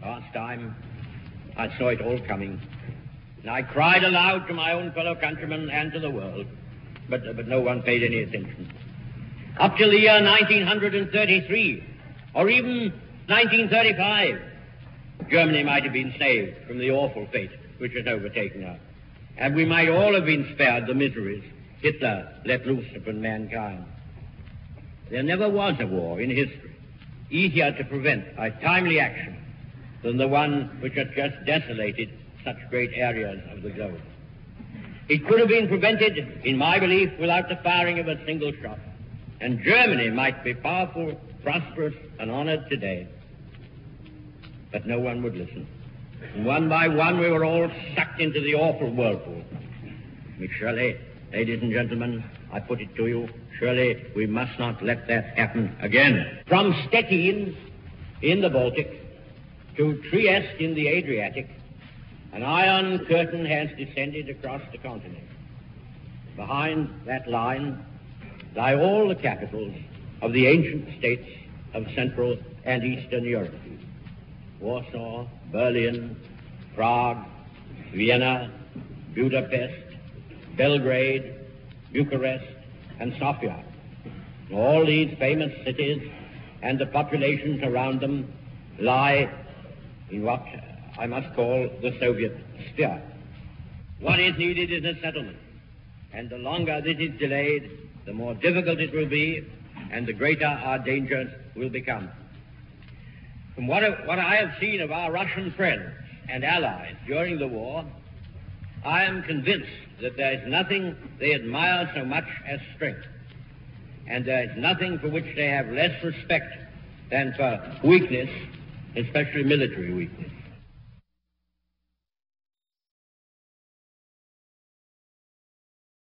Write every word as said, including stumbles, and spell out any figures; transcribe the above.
Last time, I saw it all coming. And I cried aloud to my own fellow countrymen and to the world, but, uh, but no one paid any attention. Up till the year nineteen thirty-three, or even nineteen thirty-five, Germany might have been saved from the awful fate which had overtaken her, and we might all have been spared the miseries Hitler let loose upon mankind. There never was a war in history easier to prevent by timely action than the one which had just desolated such great areas of the globe. It could have been prevented, in my belief, without the firing of a single shot, and Germany might be powerful, prosperous, and honored today. But no one would listen. And one by one we were all sucked into the awful whirlpool. Surely, ladies and gentlemen, I put it to you, surely we must not let that happen again. From Stettin in the Baltic to Trieste in the Adriatic, an iron curtain has descended across the continent. Behind that line lie all the capitals of the ancient states of Central and Eastern Europe. Warsaw, Berlin, Prague, Vienna, Budapest, Belgrade, Bucharest, and Sofia. All these famous cities and the populations around them lie in what I must call the Soviet sphere. What is needed is a settlement, and the longer this is delayed, the more difficult it will be, and the greater our dangers will become. From what, what I have seen of our Russian friends and allies during the war, I am convinced that there is nothing they admire so much as strength, and there is nothing for which they have less respect than for weakness, especially military weakness.